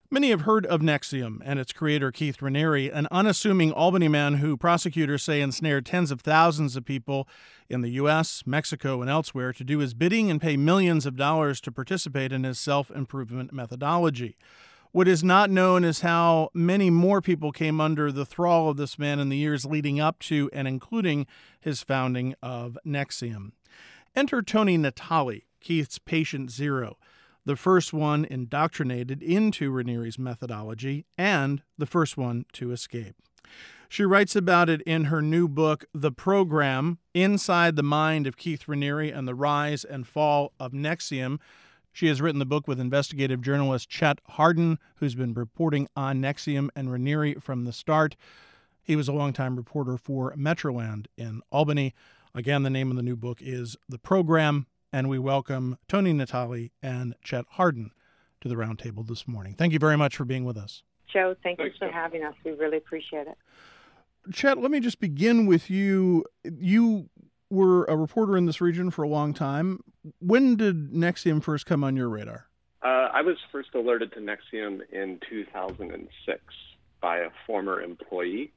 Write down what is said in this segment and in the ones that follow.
Many have heard of NXIVM and its creator, Keith Raniere, an unassuming Albany man who prosecutors say ensnared tens of thousands of people in the U.S., Mexico, and elsewhere to do his bidding and pay millions of dollars to participate in his self-improvement methodology. What is not known is how many more people came under the thrall of this man in the years leading up to and including his founding of NXIVM. Enter Tony Natale, Keith's patient zero, the first one indoctrinated into Raniere's methodology and the first one to escape. She writes about it in her new book, The Program, Inside the Mind of Keith Raniere and the Rise and Fall of NXIVM. She has written the book with investigative journalist Chet Hardin, who's been reporting on NXIVM and Raniere from the start. He was a longtime reporter for Metroland in Albany. Again, the name of the new book is The Program, and we welcome Tony Natale and Chet Hardin to the roundtable this morning. Thank you very much for being with us. Joe, thanks for having us. We really appreciate it. Chet, let me just begin with you. You were a reporter in this region for a long time. When did NXIVM first come on your radar? I was first alerted to NXIVM in 2006 by a former employee.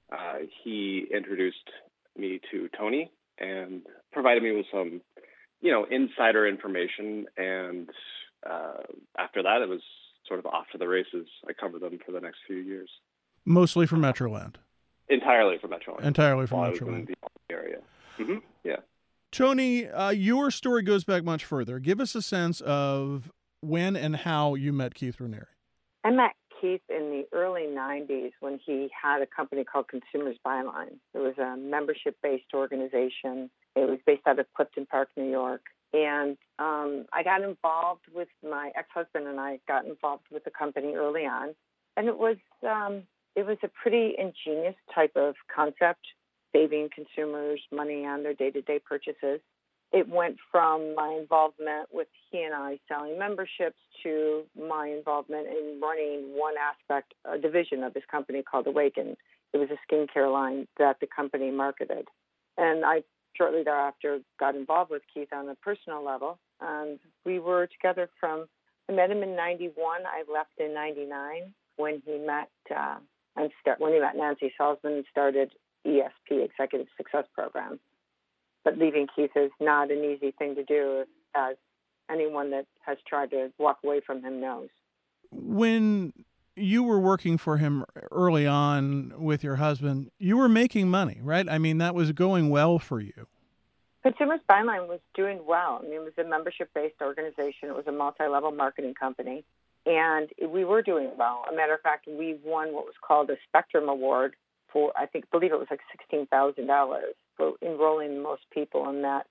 He introduced me to Tony and provided me with some insider information, and after that, it was sort of off to the races. I covered them for the next few years. Mostly for Metroland? Entirely for Metroland. Entirely for Metroland. Metroland. In the area. Mm-hmm. Yeah. Tony, your story goes back much further. Give us a sense of when and how you met Keith Raniere. I met Keith in the early 90s when he had a company called Consumers Byline. It was a membership-based organization. It was based out of Clifton Park, New York. And I got involved with my ex-husband, and I got involved with the company early on. And it was a pretty ingenious type of concept, saving consumers money on their day-to-day purchases. It went from my involvement with he and I selling memberships to my involvement in running one aspect, a division of this company called Awaken. It was a skincare line that the company marketed. And I shortly thereafter got involved with Keith on a personal level. And we were together I met him in 91. I left in 99 when he met Nancy Salzman and started ESP, Executive Success Program. But leaving Keith is not an easy thing to do, as anyone that has tried to walk away from him knows. When you were working for him early on with your husband, you were making money, right? I mean, that was going well for you. Consumers Byline was doing well. I mean, it was a membership-based organization. It was a multi-level marketing company. And we were doing well. As a matter of fact, we won what was called a Spectrum Award for, I believe it was like $16,000 for enrolling the most people in that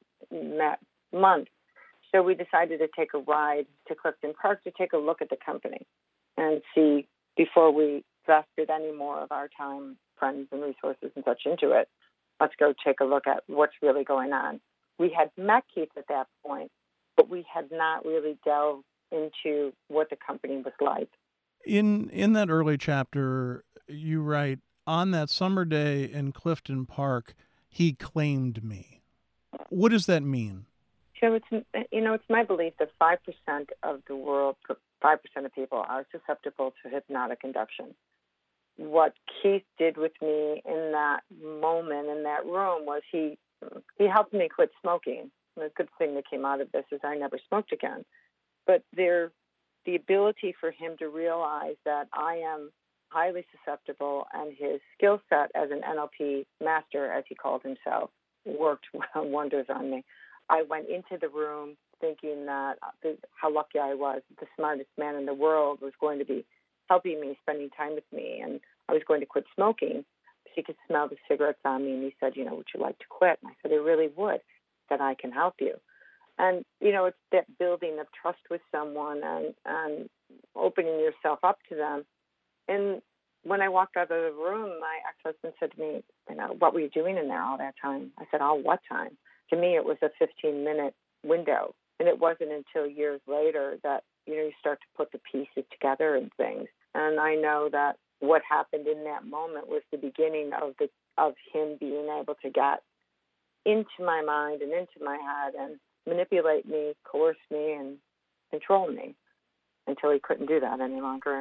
month. So we decided to take a ride to Clifton Park to take a look at the company and see, before we invested any more of our time, funds, and resources and such into it, let's go take a look at what's really going on. We had met Keith at that point, but we had not really delved into what the company was like. In that early chapter, you write, on that summer day in Clifton Park, he claimed me. What does that mean? So it's my belief that 5% of the world, 5% of people are susceptible to hypnotic induction. What Keith did with me in that moment, in that room, was he helped me quit smoking. And the good thing that came out of this is I never smoked again. But the ability for him to realize that I am highly susceptible, and his skill set as an NLP master, as he called himself, worked wonders on me. I went into the room thinking that how lucky I was. The smartest man in the world was going to be helping me, spending time with me, and I was going to quit smoking. He could smell the cigarettes on me, and he said, would you like to quit? And I said, I really would. He said, I can help you. And, it's that building of trust with someone and opening yourself up to them. And when I walked out of the room, my ex-husband said to me, what were you doing in there all that time? I said, all what time? To me, it was a 15-minute window. And it wasn't until years later that, you start to put the pieces together and things. And I know that what happened in that moment was the beginning of him being able to get into my mind and into my head and manipulate me, coerce me, and control me until he couldn't do that any longer. And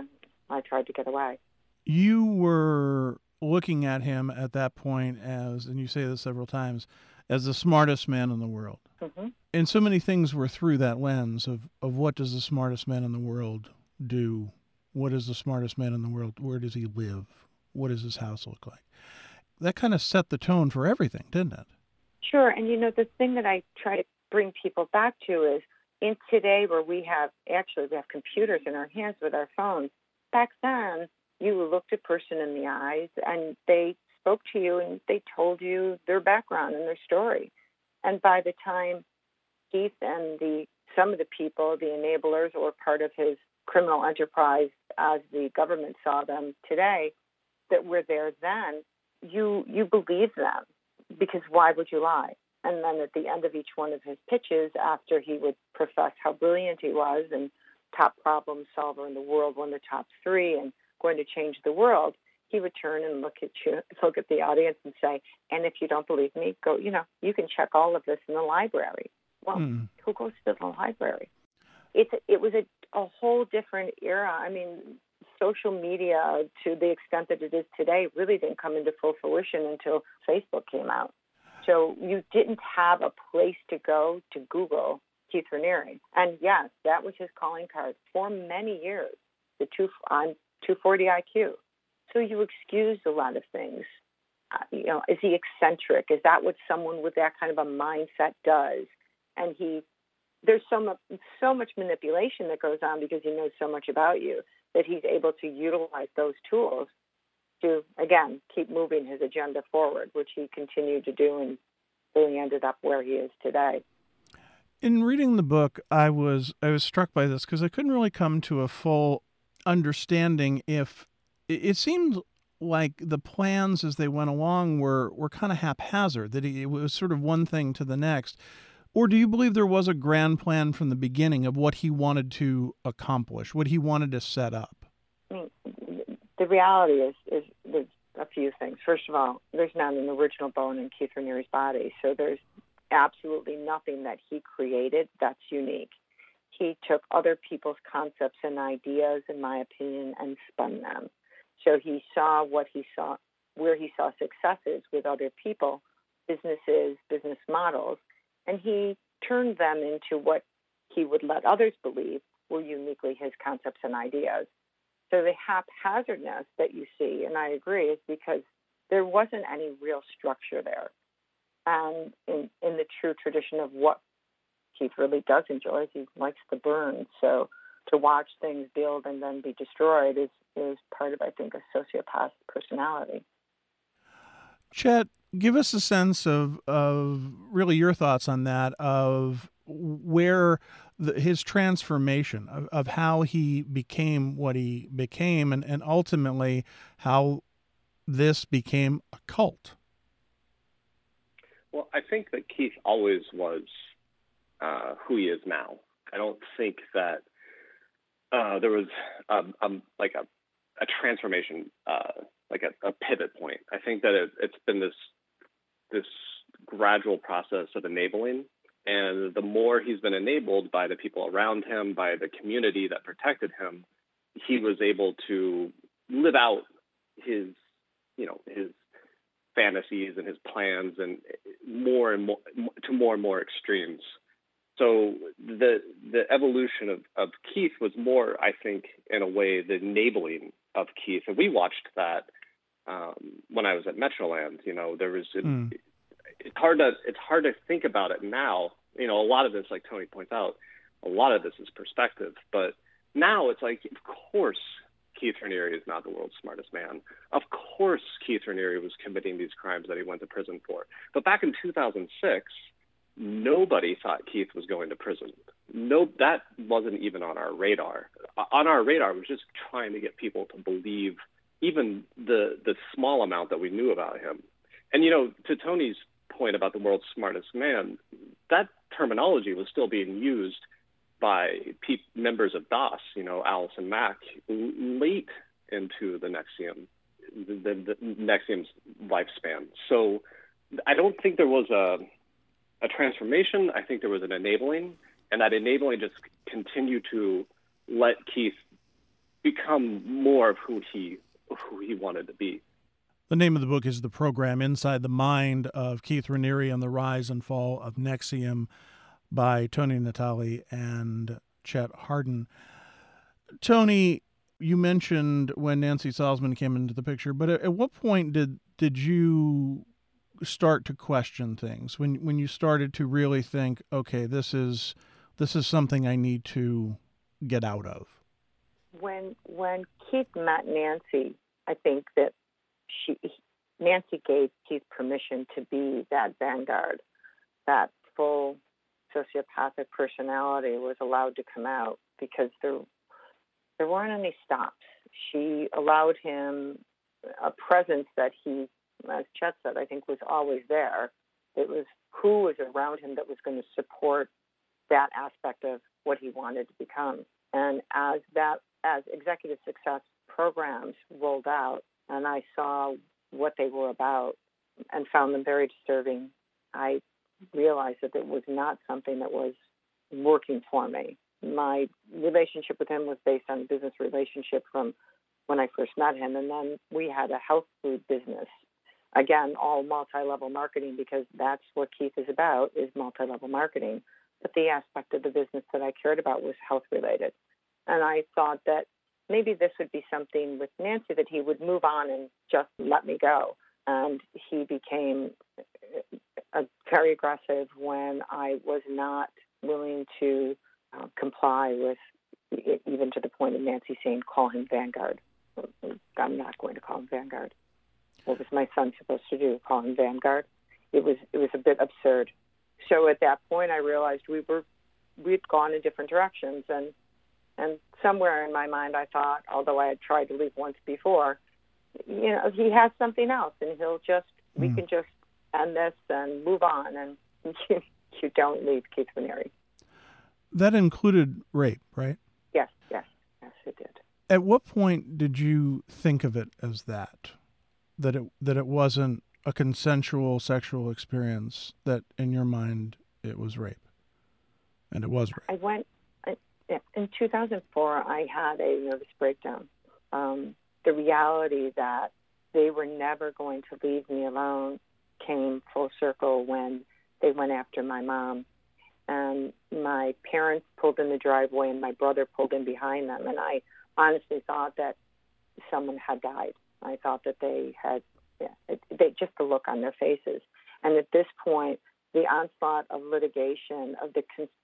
I tried to get away. You were looking at him at that point as, and you say this several times, as the smartest man in the world. Mm-hmm. And so many things were through that lens of what does the smartest man in the world do? What is the smartest man in the world? Where does he live? What does his house look like? That kind of set the tone for everything, didn't it? Sure. And, the thing that I try to bring people back to is in today where we have computers in our hands with our phones. Back then, you looked a person in the eyes and they spoke to you and they told you their background and their story. And by the time Keith and some of the people, the enablers or part of his criminal enterprise as the government saw them today, that were there then, you believe them, because why would you lie? And then at the end of each one of his pitches, after he would profess how brilliant he was and top problem solver in the world, one of the top three and going to change the world, he would turn and look at the audience and say, and if you don't believe me, go, you can check all of this in the library. Well, who goes to the library? It was a whole different era. I mean, social media, to the extent that it is today, really didn't come into full fruition until Facebook came out. So you didn't have a place to go to Google Keith Raniere. And yes, that was his calling card for many years, I'm 240 IQ. So you excused a lot of things. Is he eccentric? Is that what someone with that kind of a mindset does? And there's so much manipulation that goes on because he knows so much about you that he's able to utilize those tools to, again, keep moving his agenda forward, which he continued to do and really ended up where he is today. In reading the book, I was struck by this because I couldn't really come to a full understanding if it seemed like the plans as they went along were kind of haphazard, that it was sort of one thing to the next. Or do you believe there was a grand plan from the beginning of what he wanted to accomplish, what he wanted to set up? I mean, the reality is there's a few things. First of all, there's not an original bone in Keith Raniere's body, so there's absolutely nothing that he created that's unique. He took other people's concepts and ideas, in my opinion, and spun them. So he saw where he saw successes with other people, businesses, business models, and he turned them into what he would let others believe were uniquely his concepts and ideas. So the haphazardness that you see, and I agree, is because there wasn't any real structure there. And in the true tradition of what Keith really does enjoy, he likes to burn. So to watch things build and then be destroyed is part of, I think, a sociopath personality. Chet, give us a sense of really your thoughts on that, of where his transformation, of how he became what he became, and ultimately how this became a cult. Well, I think that Keith always was who he is now. I don't think that there was a transformation, like a pivot point. I think that it's been this gradual process of enabling, and the more he's been enabled by the people around him, by the community that protected him, he was able to live out his fantasies and his plans, and more and more extremes. So the evolution of Keith was more, I think, in a way, the enabling of Keith. And we watched that when I was at Metroland. There was it's hard to think about it now. A lot of this, like Tony points out, a lot of this is perspective. But now it's like, of course, Keith Raniere is not the world's smartest man. Of course, Keith Raniere was committing these crimes that he went to prison for. But back in 2006, nobody thought Keith was going to prison. No, that wasn't even on our radar. On our radar was just trying to get people to believe even the small amount that we knew about him. And, to Tony's point about the world's smartest man, that terminology was still being used by members of DOS, Allison Mack, late into the NXIVM's lifespan. So I don't think there was a transformation. I think there was an enabling, and that enabling just continued to let Keith become more of who he wanted to be. The name of the book is The Program: Inside the Mind of Keith Raniere and the Rise and Fall of NXIVM by Tony Natali and Chet Hardin. Tony, you mentioned when Nancy Salzman came into the picture, but at what point did you start to question things? When you started to really think, okay, this is something I need to get out of? When Keith met Nancy, I think that Nancy gave Keith permission to be that vanguard. That full sociopathic personality was allowed to come out because there weren't any stops. She allowed him a presence that he, as Chet said, I think was always there. It was who was around him that was going to support that aspect of what he wanted to become. And as executive success programs rolled out, and I saw what they were about and found them very disturbing, I realized that it was not something that was working for me. My relationship with him was based on a business relationship from when I first met him, and then we had a health food business. Again, all multi-level marketing, because that's what Keith is about, is multi-level marketing. But the aspect of the business that I cared about was health-related. And I thought that maybe this would be something with Nancy that he would move on and just let me go. And he became very aggressive when I was not willing to comply with, even to the point of Nancy saying, call him Vanguard. I'm not going to call him Vanguard. What was my son supposed to do? Call him Vanguard? It was a bit absurd. So at that point, I realized we'd gone in different directions, and somewhere in my mind, I thought, although I had tried to leave once before, he has something else, and we can just end this and move on, and you don't leave Keith Raniere. That included rape, right? Yes, it did. At what point did you think of it as that it wasn't a consensual sexual experience, that in your mind it was rape? And it was rape. In 2004, I had a nervous breakdown. The reality that they were never going to leave me alone came full circle when they went after my mom. And my parents pulled in the driveway and my brother pulled in behind them. And I honestly thought that someone had died. I thought that they just the look on their faces. And at this point, the onslaught of litigation, of the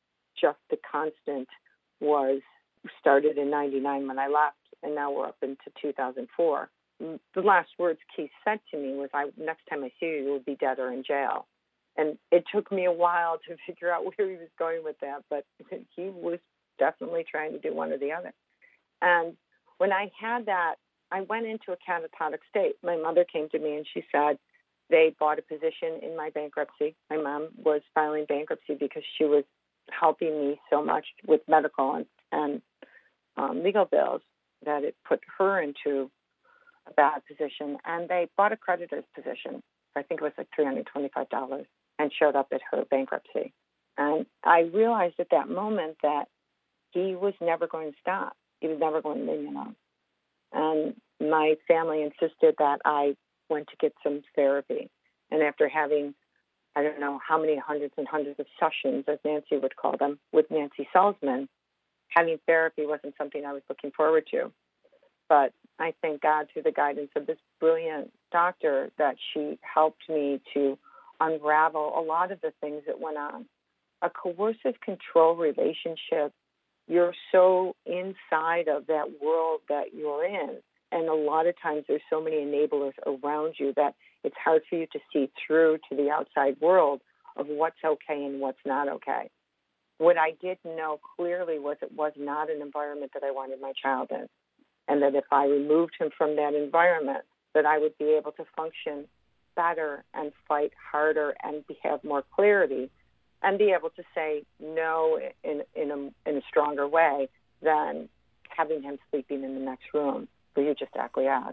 constant, was started in 99 when I left, and now we're up into 2004. The last words Keith said to me was, next time I see you, you'll be dead or in jail. And it took me a while to figure out where he was going with that, but he was definitely trying to do one or the other. And when I had that, I went into a catatonic state. My mother came to me and she said they bought a position in my bankruptcy. My mom was filing bankruptcy because she was helping me so much with medical and legal bills that it put her into a bad position. And they bought a creditor's position. I think it was like $325, and showed up at her bankruptcy. And I realized at that moment that he was never going to stop. He was never going to leave me alone. And my family insisted that I went to get some therapy. And after having, I don't know how many hundreds and hundreds of sessions, as Nancy would call them, with Nancy Salzman, having therapy wasn't something I was looking forward to. But I thank God, through the guidance of this brilliant doctor, that she helped me to unravel a lot of the things that went on. A coercive control relationship, you're so inside of that world that you're in. And a lot of times there's so many enablers around you that it's hard for you to see through to the outside world of what's okay and what's not okay. What I did know clearly was it was not an environment that I wanted my child in. And that if I removed him from that environment, that I would be able to function better and fight harder and have more clarity and be able to say no in a stronger way than having him sleeping in the next room where you just acquiesce.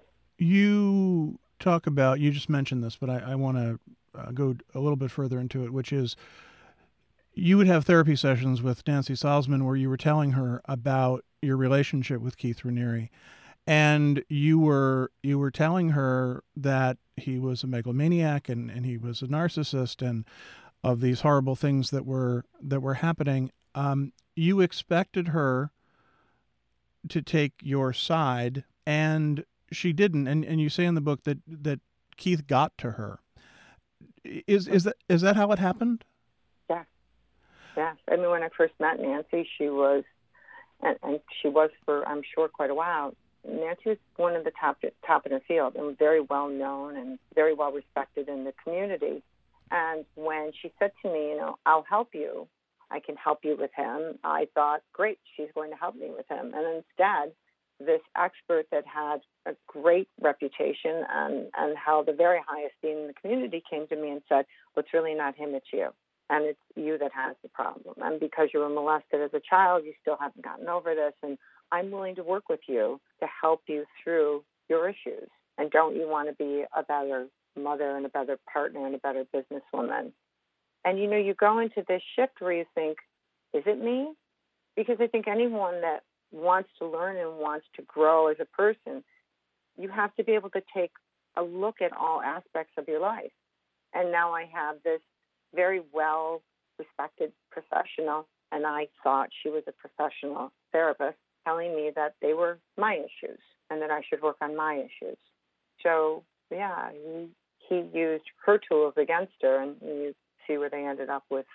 You just mentioned this, but I want to go a little bit further into it, which is you would have therapy sessions with Nancy Salzman where you were telling her about your relationship with Keith Raniere, and you were telling her that he was a megalomaniac and he was a narcissist and of these horrible things that were happening. You expected her to take your side, and she didn't. And you say in the book that Keith got to her. Is that how it happened? Yes. Yes. I mean, when I first met Nancy, she was, and she was for, I'm sure, quite a while. Nancy was one of the top in her field and very well known and very well respected in the community. And when she said to me, I'll help you, I can help you with him, I thought, great, she's going to help me with him. And instead, this expert that had a great reputation and held a very high esteem in the community came to me and said, well, it's really not him, it's you. And it's you that has the problem. And because you were molested as a child, you still haven't gotten over this. And I'm willing to work with you to help you through your issues. And don't you want to be a better mother and a better partner and a better businesswoman? And, you go into this shift where you think, is it me? Because I think anyone that wants to learn and wants to grow as a person, you have to be able to take a look at all aspects of your life. And now I have this very well-respected professional, and I thought she was a professional therapist, telling me that they were my issues and that I should work on my issues. So, yeah, he used her tools against her, and you see where they ended up with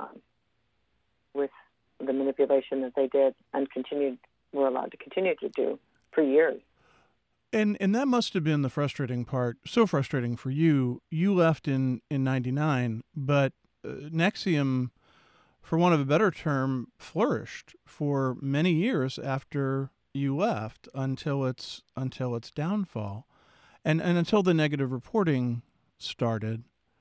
the manipulation that they did and were allowed to continue to do for years. And that must have been the frustrating part, so frustrating for you. You left in 99, but NXIVM, for want of a better term, flourished for many years after you left until its downfall, and until the negative reporting started.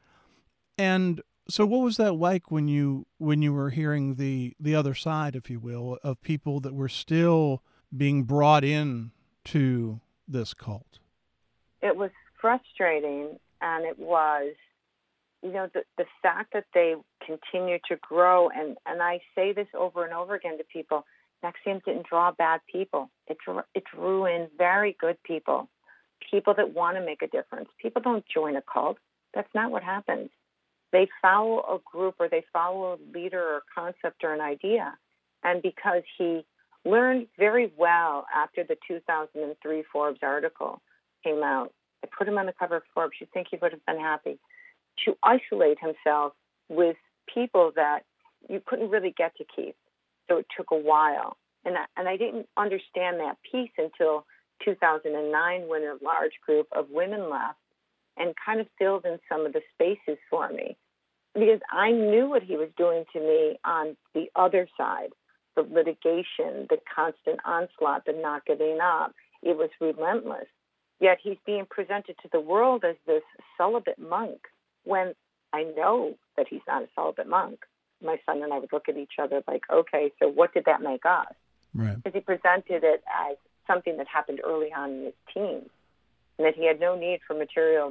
And so what was that like when you were hearing the other side, if you will, of people that were still being brought in to this cult? It was frustrating, and it was, the fact that they continue to grow, and I say this over and over again to people, NXIVM didn't draw bad people. It drew in very good people that want to make a difference. People don't join a cult. That's not what happens. They follow a group, or they follow a leader or concept or an idea. And because he learned very well after the 2003 Forbes article came out, I put him on the cover of Forbes, you'd think he would have been happy, to isolate himself with people that you couldn't really get to Keith. So it took a while. And I didn't understand that piece until 2009, when a large group of women left and kind of filled in some of the spaces for me. Because I knew what he was doing to me on the other side, the litigation, the constant onslaught, the not giving up. It was relentless. Yet he's being presented to the world as this celibate monk, when I know that he's not a celibate monk. My son and I would look at each other like, okay, so what did that make us? Right. Because he presented it as something that happened early on in his teens, and that he had no need for material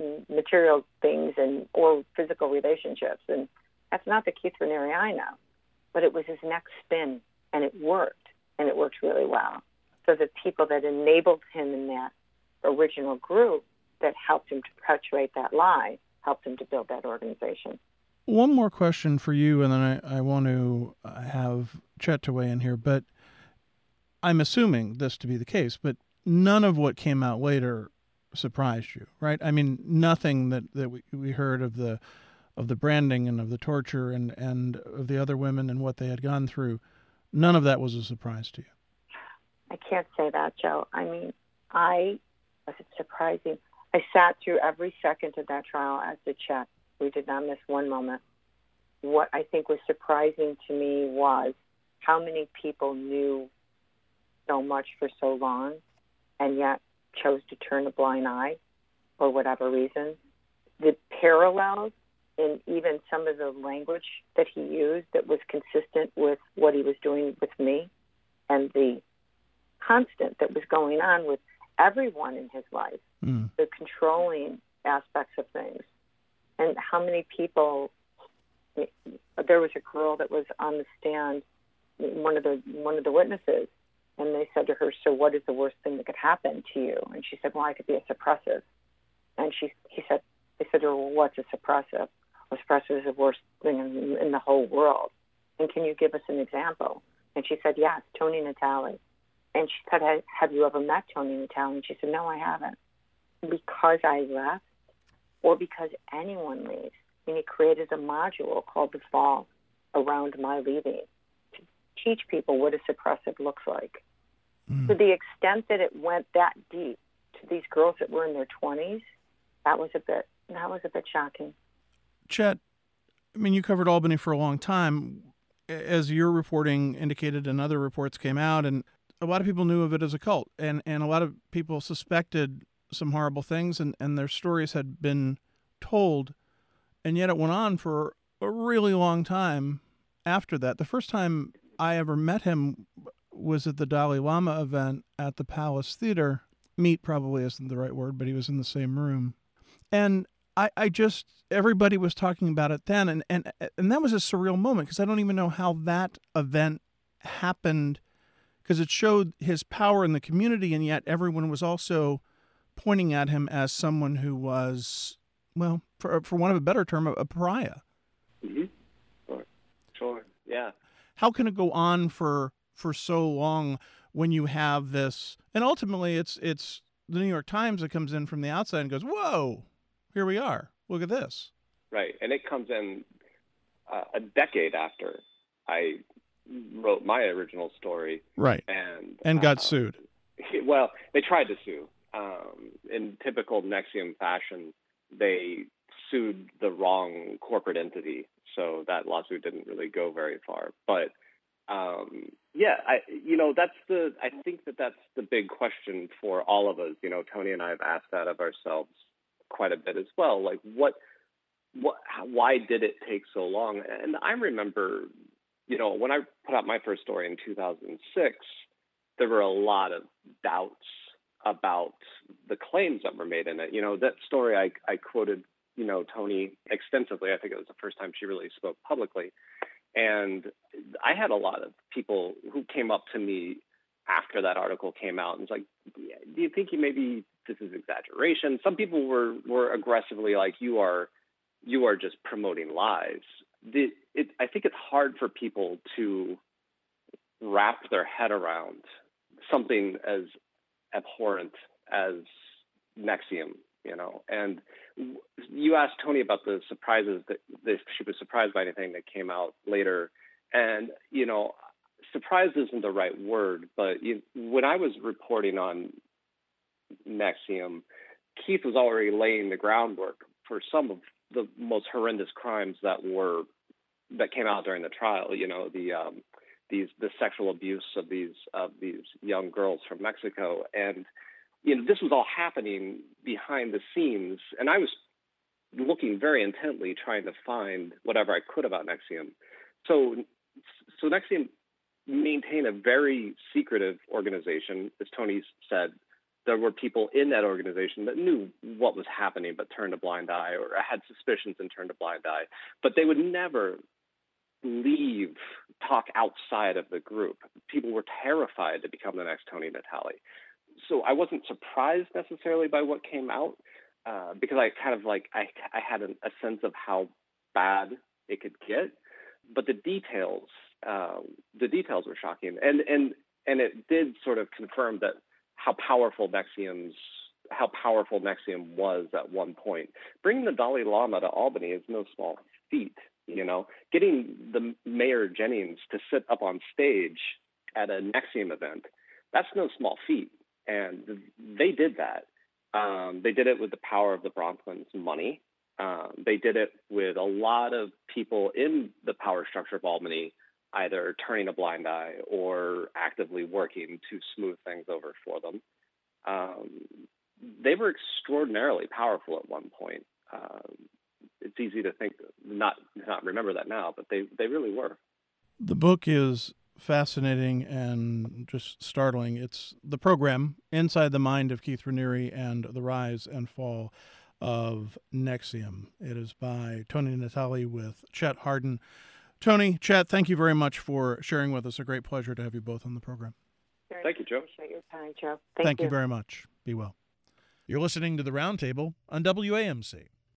things or physical relationships. And that's not the Keith Raniere I know. But it was his next spin, and it worked really well. So the people that enabled him in that original group that helped him to perpetuate that lie helped him to build that organization. One more question for you, and then I want to have Chet to weigh in here, but I'm assuming this to be the case, but none of what came out later surprised you, right? I mean, nothing that we heard of the branding and of the torture and of the other women and what they had gone through, none of that was a surprise to you. I can't say that, Joe. I mean, was it surprising? I sat through every second of that trial as did Chet. We did not miss one moment. What I think was surprising to me was how many people knew so much for so long and yet chose to turn a blind eye for whatever reason. The parallels in even some of the language that he used that was consistent with what he was doing with me, and the constant that was going on with everyone in his life, the controlling aspects of things. And how many people, there was a girl that was on the stand, one of the witnesses, And they said to her, so what is the worst thing that could happen to you? And she said, well, I could be a suppressive. And they said to her, well, what's a suppressive? A suppressive is the worst thing in the whole world. And can you give us an example? And she said, yes, Tony Natale. And she said, have you ever met Tony Natale? And she said, no, I haven't. Because I left, or because anyone leaves. And he created a module called The Fall around my leaving to teach people what a suppressive looks like. To the extent that it went that deep to these girls that were in their 20s, that was a bit shocking. Chet, I mean, you covered Albany for a long time. As your reporting indicated and other reports came out, and a lot of people knew of it as a cult, and a lot of people suspected some horrible things, and their stories had been told, and yet it went on for a really long time after that. The first time I ever met him was at the Dalai Lama event at the Palace Theater. Meet probably isn't the right word, but he was in the same room. And I just, everybody was talking about it then, and that was a surreal moment, because I don't even know how that event happened, because it showed his power in the community, and yet everyone was also pointing at him as someone who was, well, for want of a better term, a pariah. Mm-hmm. Sure. Yeah. How can it go on for so long when you have this? And ultimately, it's the New York Times that comes in from the outside and goes, whoa, here we are. Look at this. Right. And it comes in a decade after I wrote my original story. Right. And got sued. Well, they tried to sue. In typical NXIVM fashion, they sued the wrong corporate entity. So that lawsuit didn't really go very far. But I think that's the big question for all of us. You know, Tony and I have asked that of ourselves quite a bit as well. Like, why did it take so long? And I remember, you know, when I put out my first story in 2006, there were a lot of doubts about the claims that were made in it. You know, that story I quoted, you know, Tony extensively. I think it was the first time she really spoke publicly. And I had a lot of people who came up to me after that article came out and was like, do you think maybe this is exaggeration? Some people were aggressively like, you are just promoting lies. I think it's hard for people to wrap their head around something as abhorrent as NXIVM, you know. And you asked Tony about the surprises, that she was surprised by anything that came out later. And, you know, surprise isn't the right word, but when I was reporting on NXIVM, Keith was already laying the groundwork for some of the most horrendous crimes that came out during the trial. You know, the sexual abuse of these young girls from Mexico, and you know, this was all happening behind the scenes, and I was looking very intently trying to find whatever I could about NXIVM. So NXIVM maintained a very secretive organization. As Tony said, there were people in that organization that knew what was happening but turned a blind eye, or had suspicions and turned a blind eye. But they would never talk outside of the group. People were terrified to become the next Tony Natale. So I wasn't surprised necessarily by what came out, because I kind of I had a sense of how bad it could get. But the details were shocking, and it did sort of confirm that how powerful NXIVM was at one point. Bringing the Dalai Lama to Albany is no small feat. You know, getting the Mayor Jennings to sit up on stage at a NXIVM event, that's no small feat. And they did that. They did it with the power of the Bronfman's money. They did it with a lot of people in the power structure of Albany either turning a blind eye or actively working to smooth things over for them. They were extraordinarily powerful at one point. It's easy to think, not remember that now, but they really were. The book is fascinating and just startling. It's the program, Inside the Mind of Keith Raniere and the Rise and Fall of NXIVM. It is by Tony Natale with Chet Hardin. Tony, Chet, thank you very much for sharing with us. A great pleasure to have you both on the program. Thank you, Joe. Appreciate your time, Joe. Thank you very much. Be well. You're listening to The Roundtable on WAMC.